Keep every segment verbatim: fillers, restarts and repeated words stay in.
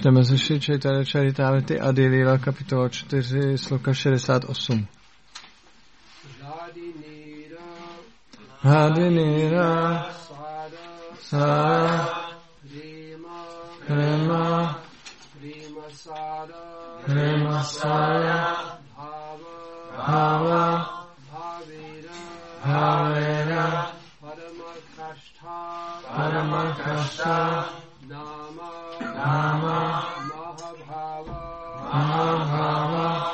Čteme ze Šri Chaitanya Charitamrity Adi Lila, kapitola čtyři, sloka šedesát osm. Hadinira Sara Prema Prema Sara Bhava Bhavera Paramakashta Nama Mahabhava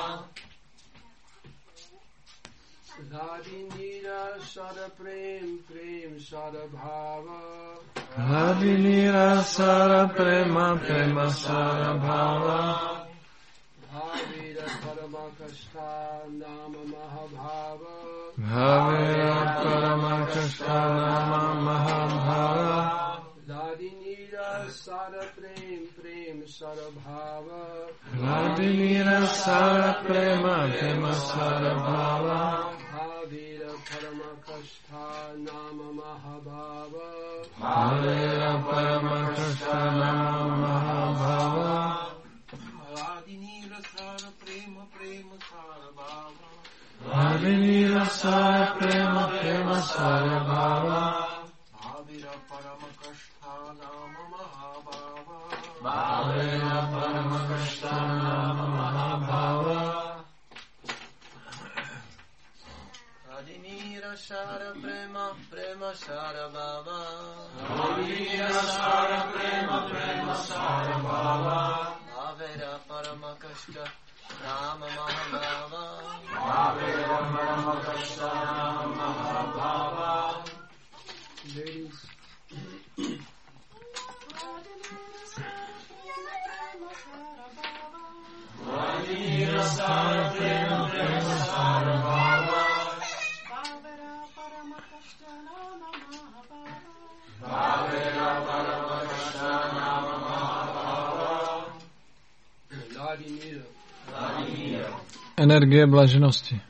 Hadinira Sada Prem Prem Sada Bhava Hadinira Sada Prema Prema Sada Bhava Bhavira Paramakashta Nama Mahabhava Bhavira Paramakashta Nama Mahabhava Hadinira Sada Prem Prem Sada Bhava Hadinira Sada Prema Prema Sada Bhava Bhavira Paramakashta Nama Mahabhava Bhavira Paramakashta Nama Mahabhava Hadinira Sada Prema Prema Sada Bhava Hadinira Sada Prema Prema Sada Bhava Bhavira Paramakashta Nama Mahabhava Bhavira Paramakashta Nama Mahabhava Hadinira Sada Prema Prema Sada Bhava Hadinira Sada Prema Prema Sada Bhava Bhavira Paramakashta Nama Mahabhava Bhavira Paramakashta Nama Mahabhava. Ladies. Hadinira Sada Prema Prema Sada Bhava Bhavira Paramakashta Nama Mahabhava Bhavira Paramakashta Nama Mahabhava. Hadinira Energie blaženosti.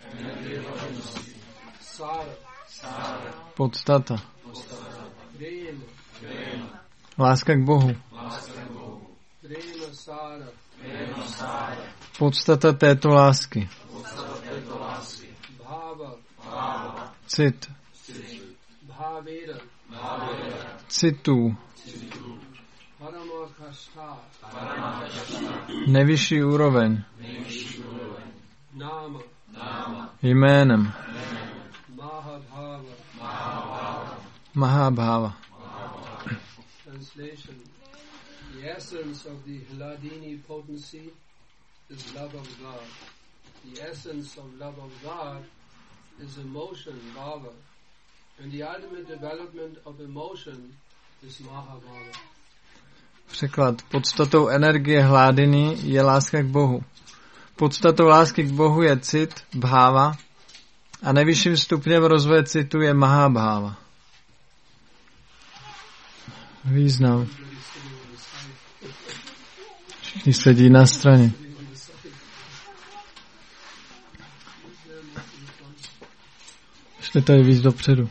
Podstata. Láska k Bohu. Podstata této lásky. Cit. Citů. Nejvyšší úroveň. Jménem. Mahabhava. Translation. The essence of the Hladini potency is love of God. The essence of love of God is emotion, bhava. And the ultimate development of emotion is Mahabhava. Překlad. Podstatou energie Hladiny je láska k Bohu. Podstatou lásky k Bohu je cit, bháva, a nejvyšším stupněm rozvoje citu je Mahabhava. Význam. Všichni sedí na straně. Ještě tady víc dopředu.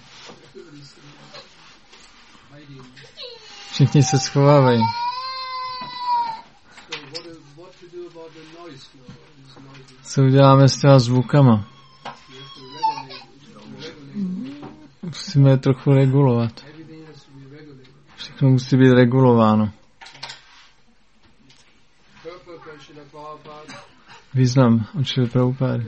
Všichni se schovávají. Co uděláme s těma zvukama? Musíme je trochu regulovat. Všechno musí být regulováno. Význam od Šrily Prabhupády.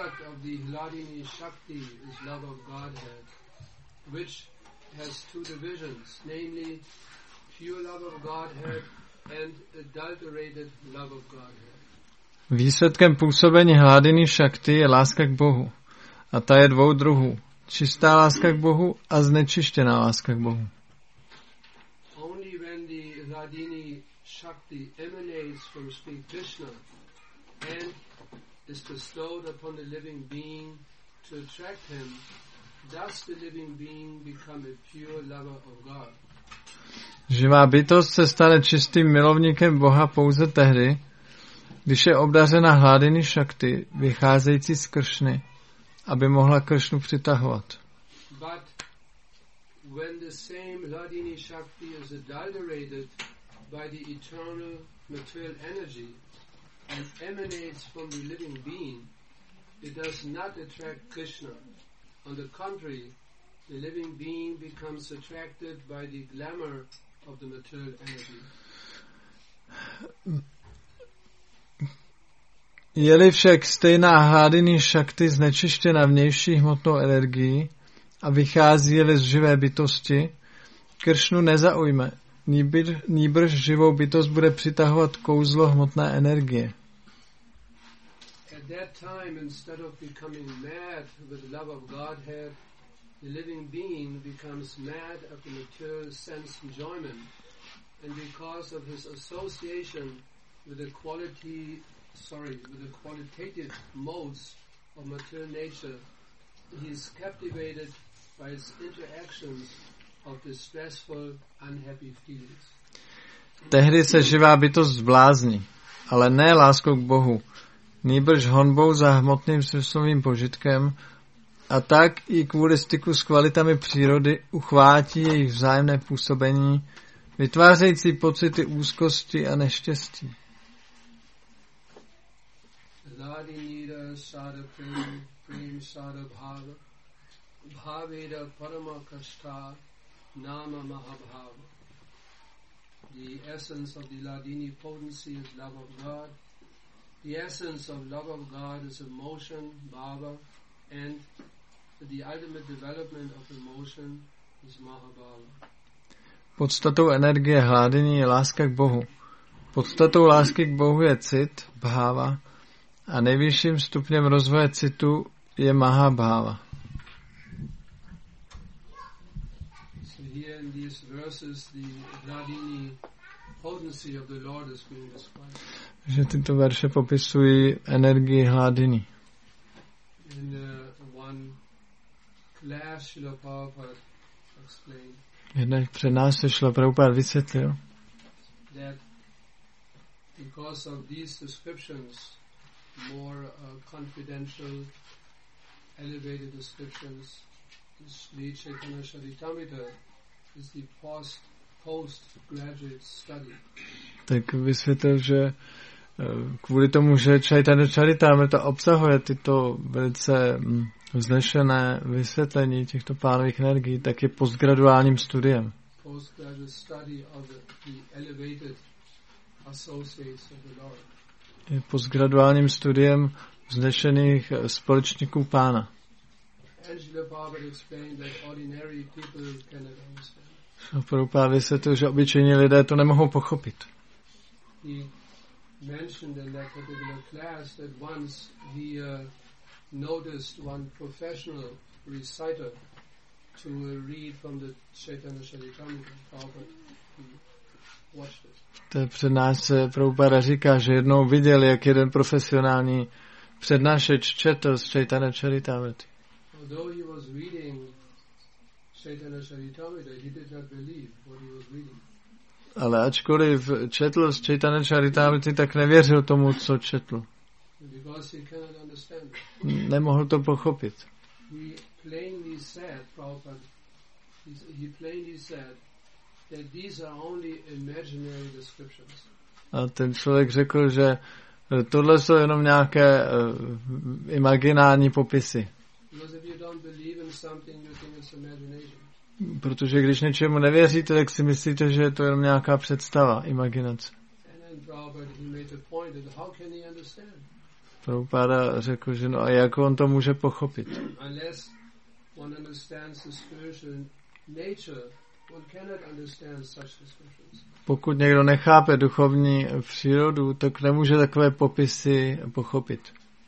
Výsledkem působení Hladiny Šakti je láska k Bohu. A ta je dvou druhů. Čistá láska k Bohu a znečištěná láska k Bohu. Only when the Hladini Shakti emanates from Sri Krishna and is bestowed upon the living being to attract him, does the living being become a pure lover of God. Živá bytost se stane čistým milovníkem Boha pouze tehdy, když je obdařena Hladiny Šakti, vycházející z Kršny, aby mohla Kršnu přitahovat. But when the same Hladini Shakti is adulterated by the eternal material energy and emanates from the living being, it does not attract Krishna. On the contrary, the living being becomes attracted by the glamour of the material energy. Je-li však stejná hladiny šakty znečištěna vnější hmotnou energií a vychází-li z živé bytosti, Kršnu nezaujme, nýbrž, nýbrž živou bytost bude přitahovat kouzlo hmotné energie. At that time, instead of becoming mad with the love of Godhead, the living being becomes mad of the material sense enjoyment, and because of his association with the quality, sorry, with the qualitative modes of material nature, he is captivated by its interactions of distressful, unhappy feelings. Tehdy se živá bytost zblázní, ale ne láskou k Bohu, nýbrž honbou za hmotným smyslovým požitkem, a tak i kvůli styku s kvalitami přírody uchvátí jejich vzájemné působení, vytvářející pocity úzkosti a neštěstí. The essence of the Ladini potency is love of God. The essence of love of God is emotion, bhava, and the ultimate development of emotion is Mahabhava. Podstatou energie hládění je láska k Bohu. Podstatou lásky k Bohu je cit, bhava, a nejvyšším stupněm rozvoje citu je Mahabhava. So here in these verses the Ladini potency of the Lord is being described. Že tyto verše popisují energii hladiny. In uh, one class, Srila Prabhupada explained Jednak před nás se Srila Prabhupada vysvětlil, that because of these descriptions, more uh, confidential, elevated descriptions, Sri Chaitanya Charitamrita is the post postgraduate study. Tak vysvětlil, že kvůli tomu, že Chaitanya Charitamrita obsahuje tyto velice vznešené vysvětlení těchto pánových energií, tak je postgraduálním studiem. Postgraduate study of the, the elevated associates of the Lord. Je postgraduálním studiem vznešených společníků pána. Angela Barber explained that ordinary people cannot understand. Prabhupada vysvětlil, že obyčejní lidé to nemohou pochopit. He mentioned in that particular class that once he uh, noticed one professional reciter to uh, read from the Chaitanya Charitamrita. Prabhupada watched it. To přednášce Prabhupada říká, že jednou viděl, jak jeden profesionální přednášeč četl z Chaitanya Charitamrity. Although he was reading Chaitanya Charitamrita, he did not believe what he was reading. Ale ačkoliv četl z Chaitanya Charitamrity, tak nevěřil tomu, co četl. Because he cannot understand. Nemohl to pochopit. He plainly said, Prabhupada, he plainly said that these are only imaginary descriptions. A ten člověk řekl, že tohle jsou jenom nějaké uh, imaginární popisy. Because if you don't believe in something, you think it's imagination. Protože když něčemu nevěříte, tak si myslíte, že je to jenom nějaká představa, imaginace. Prabhupada řekl, že no a jak on to může pochopit? Pokud někdo nechápe duchovní přírodu, tak nemůže takové popisy pochopit.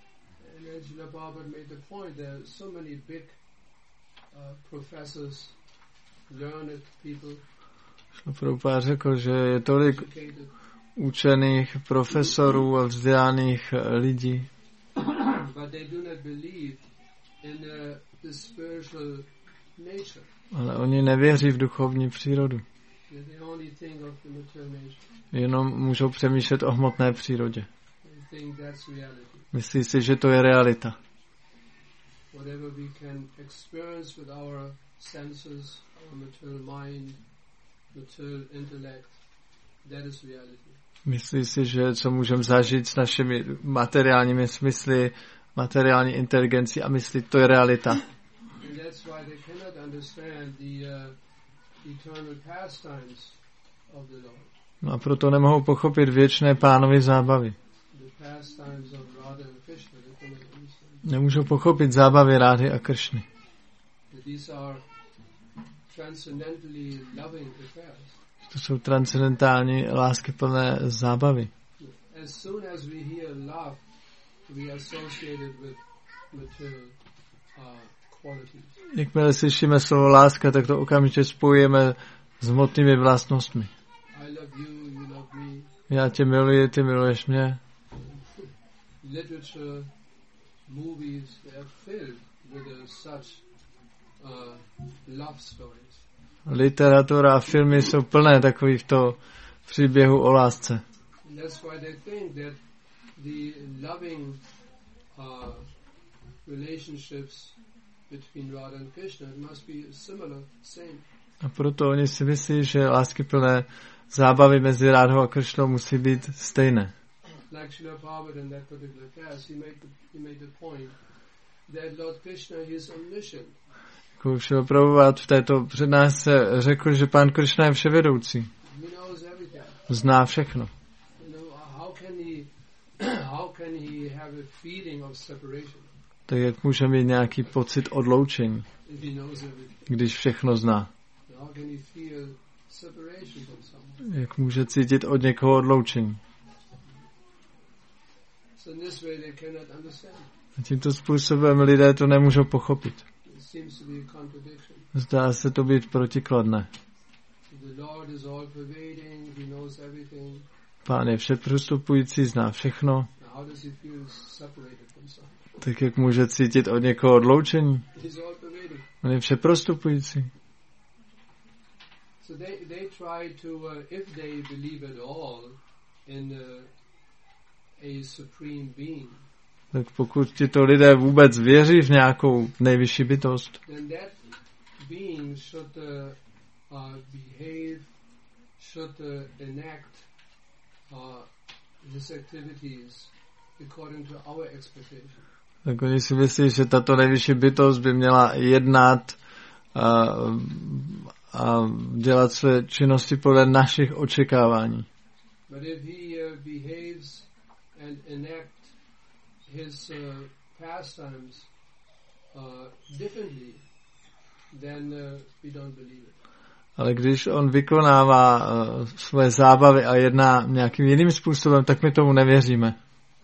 Prabhupada řekl, že je tolik učených profesorů a vzdělaných lidí, ale oni nevěří v duchovní přírodu. Jenom můžou přemýšlet o hmotné přírodě. Myslí si, že to je realita. Whatever we can experience with our senses, our material mind, material intellect, That is reality. Myslí si, že co můžeme zažít s našimi materiálními smysly, materiální inteligencí a mysli, to je realita. And that's why they cannot understand the uh, eternal pastimes of the Lord. No a proto nemohou pochopit věčné pánovy zábavy. The pastimes of Radha and Krishna, they cannot understand. Nemůžou pochopit zábavy Rády a Kršny. These are transcendentally loving affairs. To jsou transcendentální láskyplné zábavy. As soon as we hear love, we associate it with material uh, qualities. Jakmile slyšíme slovo láska, tak to okamžitě spojujeme s hmotnými vlastnostmi. I love you, you love me. Já tě miluji, ty miluješ mě. Literature, movies, they are filled with uh, such uh, love stories. Literatura a filmy jsou plné takovýchto příběhů o lásce. That's why they think that the loving uh, relationships between Radha and Krishna must be similar, same. A proto oni si myslí, že láskyplné zábavy mezi Rádhou a Kršnou musí být stejné. Like Srila Prabhupada in that particular class, he made the, he made the point that Lord Krishna is omniscient. Jako Srila Prabhupada v této přednášce řekl, že pán Kršna je vševědoucí. He knows everything. Zná všechno. You know, how can he, how can he have a feeling of separation Tak jak může mít nějaký pocit odloučení, if he knows everything? když všechno zná? How can he feel separation from someone? Jak může cítit od někoho odloučení? So in this way they cannot understand. A tímto způsobem lidé to nemůžou pochopit. It seems to be a contradiction. Zdá se to být protikladné. The Lord is all pervading, he knows everything. Pán je všeprostupující, zná všechno. Now how does he feel separated from someone? Tak jak může cítit od někoho odloučení? He's all pervading. On je všeprostupující. So they, they try to, uh, if they believe at all in uh, a supreme being, Tak pokud tito lidé vůbec věří v nějakou nejvyšší bytost, then that being should uh, uh, behave, should uh, enact uh, his activities according to our expectation. tak oni si myslí, že tato nejvyšší bytost by měla jednat a, a dělat své činnosti podle našich očekávání. But if he uh, behaves and enact his uh, pastimes uh, differently, then uh, we don't believe it. Ale když on vykonává uh, své zábavy a jedná nějakým jiným způsobem, tak my tomu nevěříme.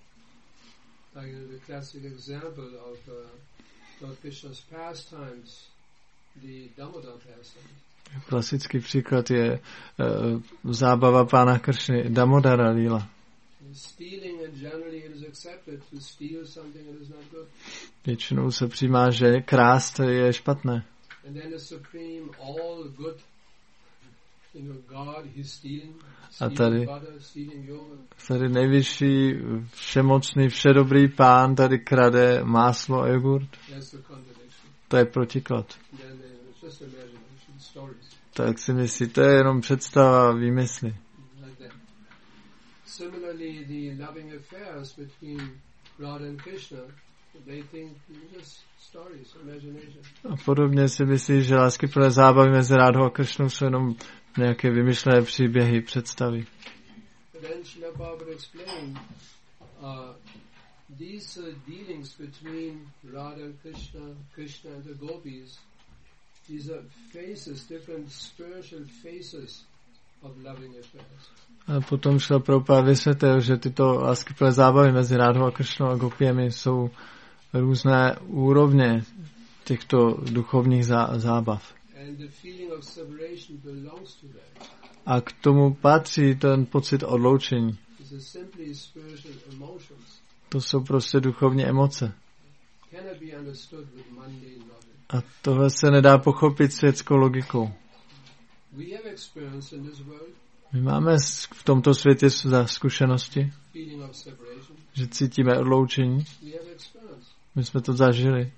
Like the classic example of uh, Lord Krishna's pastimes, the Damodar pastimes. Klasický příklad je uh, zábava pána Kršny, Damodara líla. Stealing, and generally it is accepted to steal something that is not good. Většinou se přijímá, že krást je špatné. And then the supreme, all good, you know, God, he's stealing, stealing tady- butter, stealing yogurt. Tady nejvyšší, všemocný, všedobrý pán tady krade máslo a jogurt. That's the contradiction. To je protiklad. Then uh, it's just imagination, stories Tak si myslí, to je jenom představa, výmysly. like that. Similarly, the loving affairs between Radha and Krishna, they think just stories, imagination. A podobně si myslí, že láskyplné zábavy mezi Rádhou a Kršnou jsou jenom nějaké vymyšlené příběhy, představy. But then Srila Prabhupada explained uh, these uh, dealings between Radha and Krishna, Krishna and the gopis, these are faces, different spiritual faces of loving affairs. A potom šel Prabhupada vysvětlil, že tyto láskyplné zábavy mezi Rádhou a Kršnou a gopiemi jsou různé úrovně těchto duchovních zá- zábav. And the feeling of separation belongs to that. A k tomu patří ten pocit odloučení. These are simply spiritual emotions. To jsou prostě duchovní emoce. Cannot be understood with mundane logic. A tohle se nedá pochopit světskou logikou. We have experience in this world, My máme s- v tomto světě za zkušenosti, feeling of separation. že cítíme odloučení. We have experience. My jsme to zažili.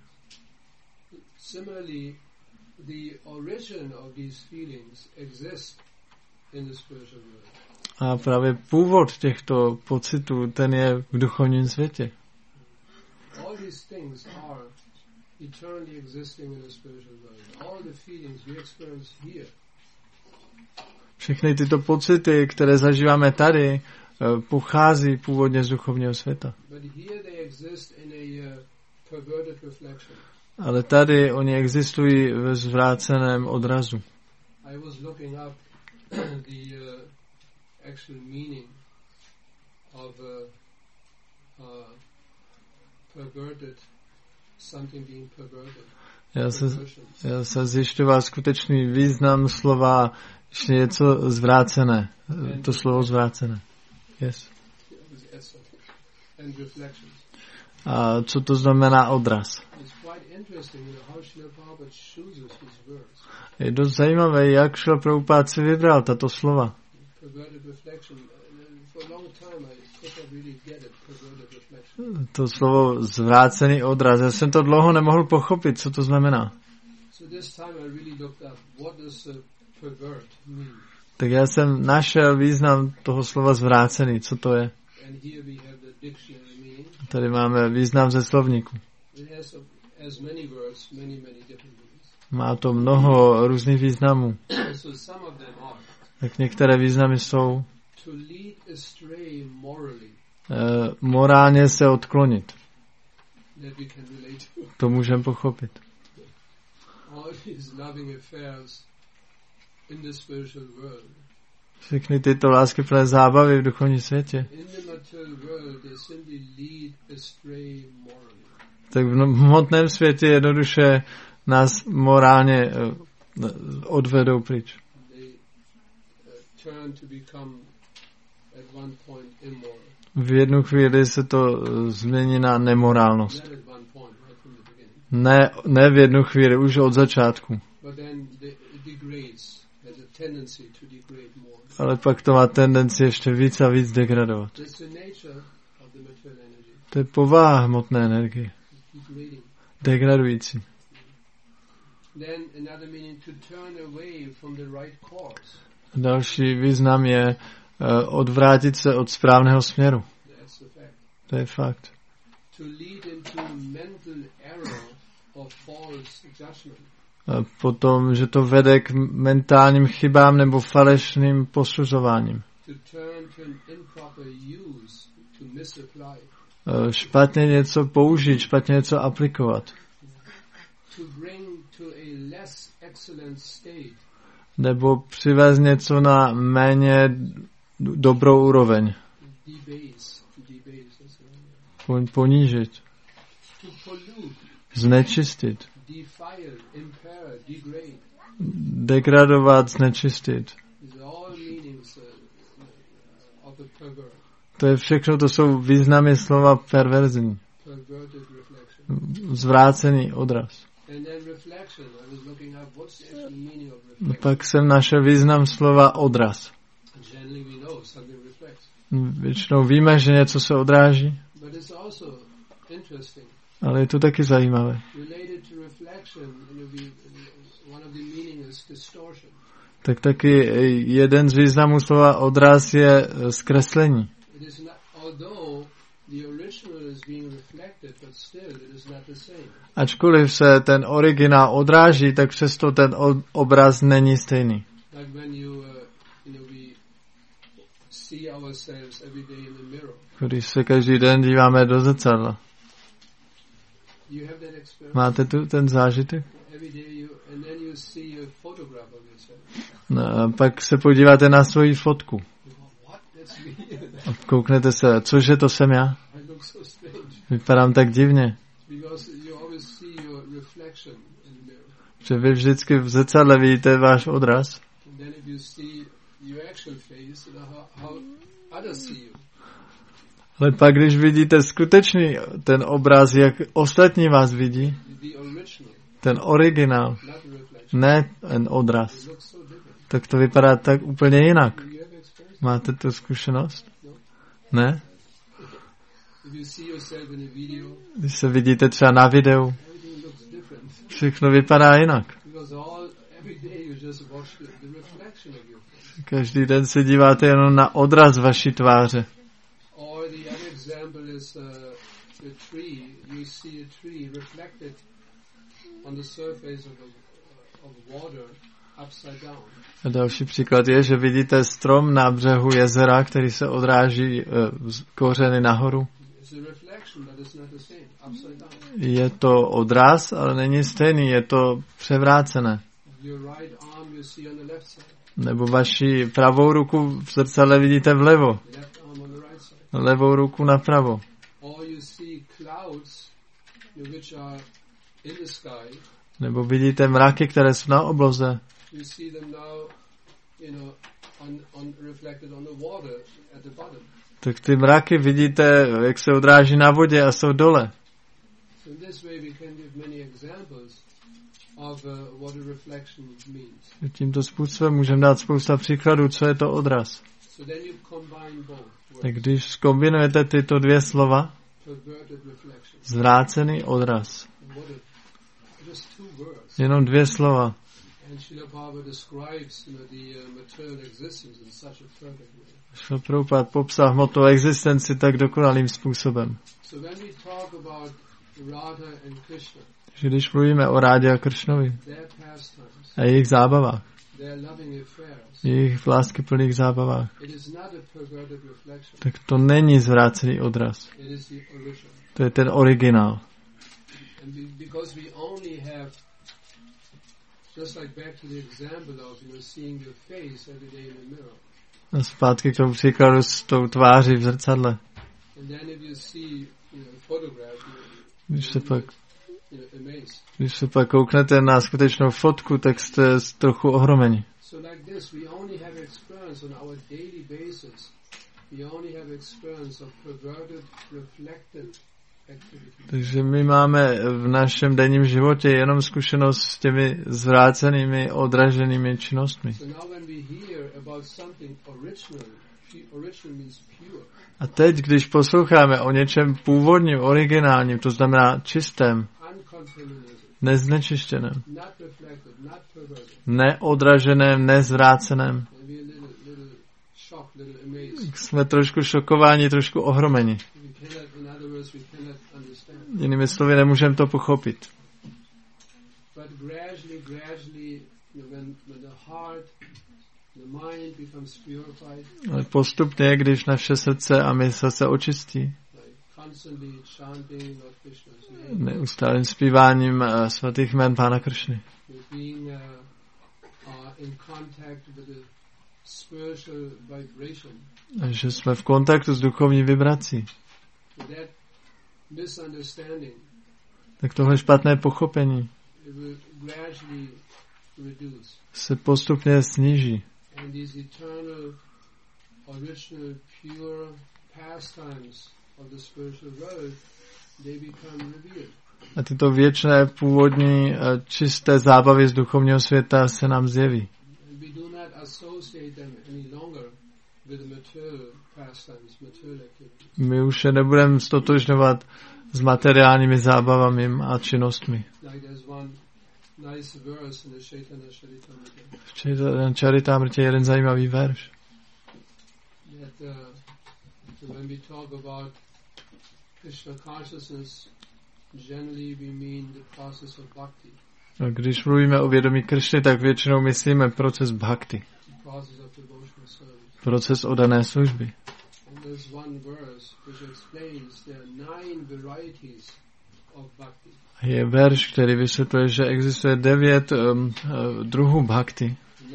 Similarly, the origin of these feelings exist in the spiritual world. A právě původ těchto pocitů, ten je v duchovním světě. All these things are eternally existing in the spiritual world. All the feelings we experience here. Všechny tyto pocity, které zažíváme tady, pochází původně z duchovního světa. But here they exist in a uh, perverted reflection. Ale tady oni existují ve zvráceném odrazu. I was looking up the uh, actual meaning of uh, uh, perverted, something being perverted. Já se, já se zjišťoval skutečný význam slova, že něco zvrácené. To slovo zvrácené. Yes. A co to znamená odraz? Je dost zajímavé, jak Šrila Prabhupád si vybral tato slova. To slovo zvrácený odraz. Já jsem to dlouho nemohl pochopit, co to znamená. Tak já jsem našel význam toho slova zvrácený. Co to je? Tady máme význam ze slovníku. Má to mnoho různých významů. Tak některé významy jsou Uh, morálně se odklonit. To můžeme pochopit. Všechny tyto láskyplné zábavy v duchovním světě. Tak v hmotném světě jednoduše nás morálně uh, odvedou pryč. V jednu chvíli se to změní na nemorálnost. Ne, ne v jednu chvíli, už od začátku. Ale pak to má tendenci ještě víc a víc degradovat. To je povaha hmotné energie. Degradující. Další význam je uh, odvrátit se od správného směru. To je fakt. A potom, že to vede k mentálním chybám nebo falešným posuzováním. Uh, špatně něco použít, špatně něco aplikovat. Nebo přivést něco na méně dobrou úroveň. Ponížit. Znečistit. Degradovat, znečistit. To je všechno, to jsou významy slova perverzní. Zvrácený odraz. Pak jsem našel význam slova odraz. Většinou víme, že něco se odráží, ale je to taky zajímavé. Tak taky jeden z významů slova odraz je zkreslení. Ačkoliv se ten originál odráží, tak přesto ten obraz není stejný. Když se každý den díváme do zrcadla. Máte tu ten zážitek? No, a pak se podíváte na svoji fotku. A kouknete se, cože to jsem já? Vypadám tak divně. Že vy vždycky v zrcadle vidíte váš odraz. Ale pak, když vidíte skutečný ten obraz, jak ostatní vás vidí, ten originál, ne ten odraz, tak to vypadá tak úplně jinak. Máte tu zkušenost? Ne? Když se vidíte třeba na videu, všechno vypadá jinak. Každý den se díváte jenom na odraz vaší tváře. Or the other example is uh, the tree. You see a tree reflected on the surface of, a, of water upside down. A další příklad je, že vidíte strom na břehu jezera, který se odráží uh, z kořeny nahoru. Je to odraz, ale není stejný, je to převrácené. Nebo vaši pravou ruku v zrcadle vidíte vlevo, levou ruku napravo. Nebo vidíte mraky, které jsou na obloze. Tak ty mraky vidíte, jak se odráží na vodě a jsou dole. Tímto způsobem můžeme dát spousta příkladů, co je to odraz. Tak když zkombinujete tyto dvě slova, zvrácený odraz. Jenom dvě slova. Šla Prabhupád popsal hmotu existenci tak dokonalým způsobem. Že když mluvíme o Rádě a Kršnovi a jejich zábavách, jejich láskyplných zábavách, tak to není zvrácený odraz. To je ten originál. A zpátky k tomu příkladu s tou tváří v zrcadle. Když se pak, když se pak kouknete na skutečnou fotku, tak jste trochu ohromeni. Takže my máme v našem denním životě jenom zkušenost s těmi zvrácenými, odraženými činnostmi. A teď, když posloucháme o něčem původním, originálním, to znamená čistém, neznečištěném, neodraženém, nezvráceném, jsme trošku šokováni, trošku ohromeni. Jinými slovy, nemůžeme to pochopit. Ale postupně, když naše srdce a mysl se očistí, neustálým zpíváním svatých jmen Pána Kršny, a že jsme v kontaktu s duchovní vibrací, tak tohle špatné pochopení se postupně sníží. A tyto věčné, původní, čisté zábavy z duchovního světa se nám zjeví. My už se nebudeme stotožňovat s materiálními zábavami a činnostmi. V Chaitanya Charitamrtě je jeden zajímavý verš. A když mluvíme o vědomí Kršny, tak většinou myslíme proces bhakti. Proces oddané služby. Je verš, který vysvětluje, že existuje devět um, uh, druhů bhakti.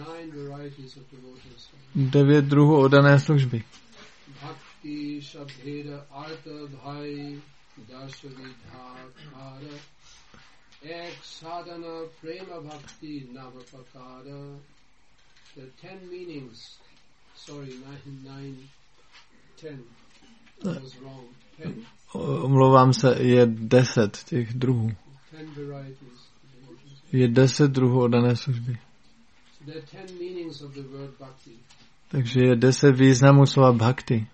Devět druhů oddané služby. Bhakti, shabheda, artha, bhai, dashavidhakara, ek sadhana, prema bhakti, navapakara. The ten meanings, sorry, nine, nine, ten. That was wrong. Ten. Omlouvám se, je deset těch druhů. Je deset druhů oddané služby. Takže je deset významů slova bhakti.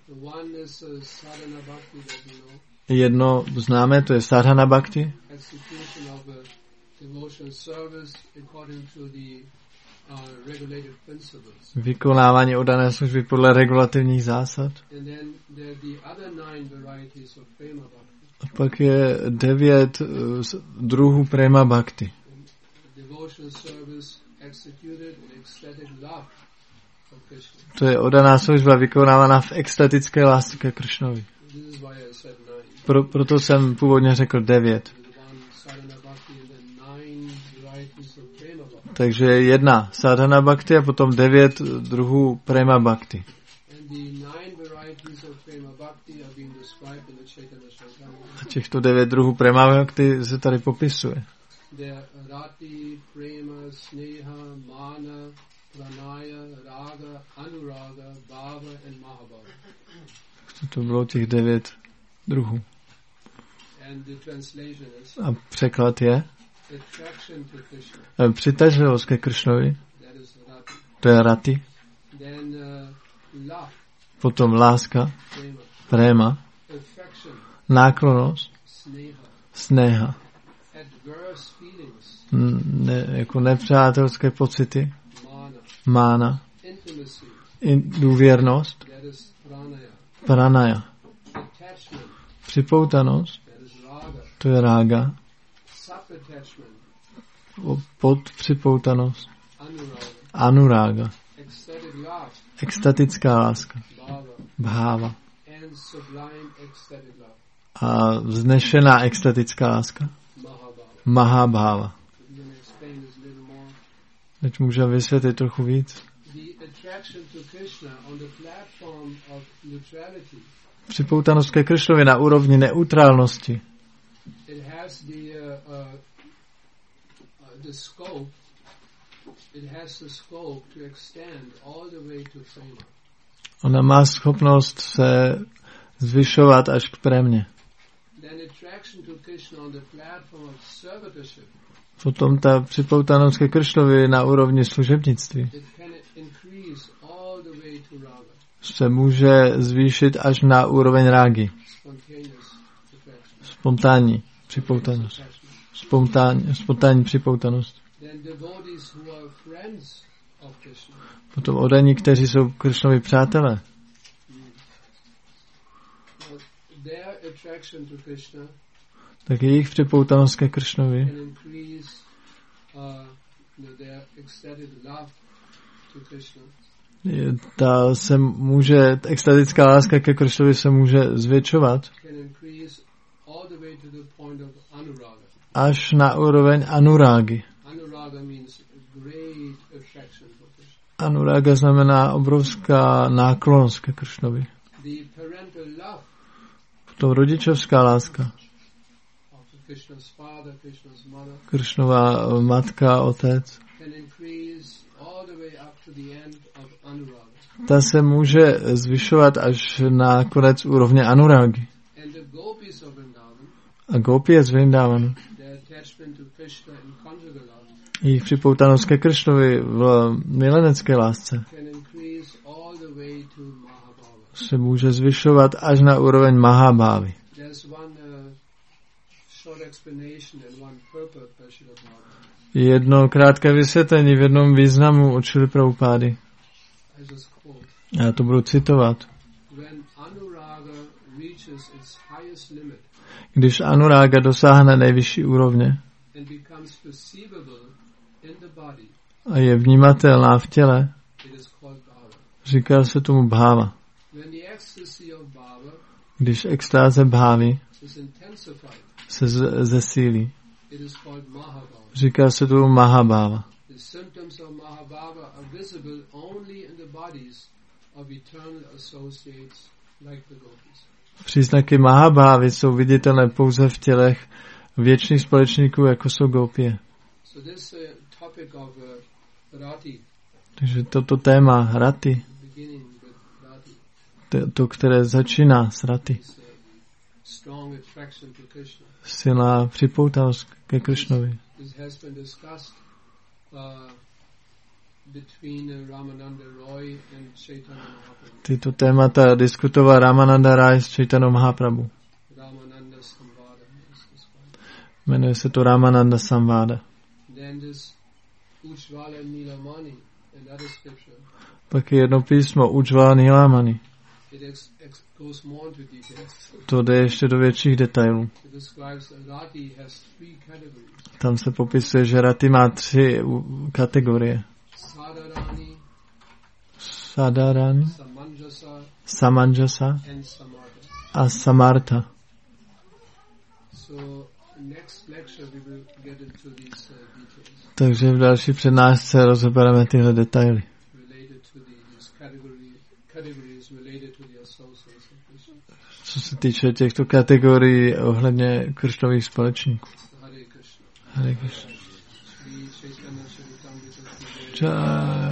Jedno známe, to je sadhana bhakti. uh, regulative principles. Vykonávání oddané služby podle regulativních zásad. And then there are the other nine varieties of prema bhakti. A pak je devět uh, druhů prema bhakti. Devotional service executed in ecstatic love of Krishna. To je oddaná služba vykonávaná v extatické lásce ke Kršnovi. This is why I said nine. Pro, proto jsem původně řekl devět. Takže jedna sadhana bhakti a potom devět druhů prema bhakti. A těchto devět druhů prema bhakti se tady popisuje. Rati, prema, sneha, mana, pranaya, raga, anuraga, bhava and mahabhava. To bylo těch devět druhů. And the translation is, a překlad je attraction to Krishna. Přitažlivost ke Kršnovi. That is rati. To je rati. Then uh, love. Potom láska, Prema. prema, Affection. náklonost, Sneha. sneha, Adverse feelings. ne, jako nepřátelské pocity, Mana. mána, Intimacy. in, důvěrnost, That is pranaya. pranaya, Attachment. připoutanost, That is raga. to je rága, Sub-attachment. pod připoutanost, Anuraga. anurága, Ecstatic love. extatická láska, Bhava. bháva And sublime ecstatic love. a vznešená extatická láska, Mahabhava. mahabháva. You can explain this a little more. Teď můžeme vysvětlit trochu víc. The attraction to Krishna on the platform of neutrality. Připoutanost ke Kršnovi na úrovni neutrálnosti. It has the uh, uh, uh, the scope. It has the scope to extend all the way to prema. Ona má schopnost se zvyšovat až k prémě. Then attraction to Krishna on the platform of servitorship. Potom ta připoutanost ke Kršnovi na úrovni služebnictví It can increase all the way to raga. se může zvýšit až na úroveň rágy. Spontaneous attraction. Spontánní připoutanost. Spontánní, spontánní připoutanost. Then devotees who are friends of Krishna. Potom oddaní, kteří jsou Kršnovi přátelé. Their attraction to Krishna Tak jejich připoutanost ke Kršnovi can increase uh, you know, their ecstatic love to Krishna. je- ta se může, extatická láska ke Kršnovi se může zvětšovat Can increase all the way to the point of anuraga. až na úroveň anurágy. Anuraga means a great attraction for Krishna. Anurága znamená obrovská náklonnost ke Kršnovi. The parental love Potom rodičovská láska. of Krishna's father, Krishna's mother, Kršnova matka, otec. can increase all the way up to the end of anuraga. Ta se může zvyšovat až na konec úrovně anurágy. And the gopis of Vrindavan, A gopi je z Vrindavanu. their attachment to Krishna in conjugal love, Jejich připoutanost ke Kršnovi v milenecké lásce can increase all the way to Mahabhava. se může zvyšovat až na úroveň Mahabhávy. There's one uh, short explanation and one purport by Srila Prabhupada. Jedno krátké vysvětlení v jednom významu od Šrily Prabhupády. I just quote. Já to budu citovat. When anuraga reaches its highest limit Když anurága dosáhne nejvyšší úrovně and becomes perceivable in the body, a je vnímatelná v těle, it is called bhava. říká se tomu bháva. When the ecstasy of bhava Když extáze bhávy is intensified, se z- zesílí, it is called mahabhava. říká se tomu mahabháva. The symptoms of mahabhava are visible only in the bodies of eternal associates like the gopis. Příznaky mahabhávy jsou viditelné pouze v tělech věčných společníků, jako jsou gopie. So this uh, topic of uh, rati, Takže toto téma rati, beginning with rati, to, to které začíná s rati, is a strong attraction to Krishna. silná připoutanost ke Kršnovi. This has been discussed uh, between uh, Ramananda Roy and Chaitanya Mahaprabhu. Tyto témata diskutoval Ramananda Rai s Chaitanya Mahaprabhu. Ramananda Samvada is this one. Jmenuje se to Ramananda Samvada. Then this Ujjvala Nilamani, another scripture. Pak je jedno písmo Ujjvala Nilamani. It ex, ex, goes more into details. To jde ještě do větších detailů. It describes Rati has three categories. Tam se popisuje, že Rati má tři kategorie. Sadharani, Sadharani, Samanjasa, Samanjasa and Samartha. a Samartha. So next lecture we will get into these uh, details. Takže v další přednášce rozebereme tyhle detaily. Related to the, these category, categories related to the associates of Krishna. Co se týče těchto kategorií ohledně Kršnových společníků. Hare Krishna. Hare Krishna. Shri Chaitanya Charitamrita. Jai.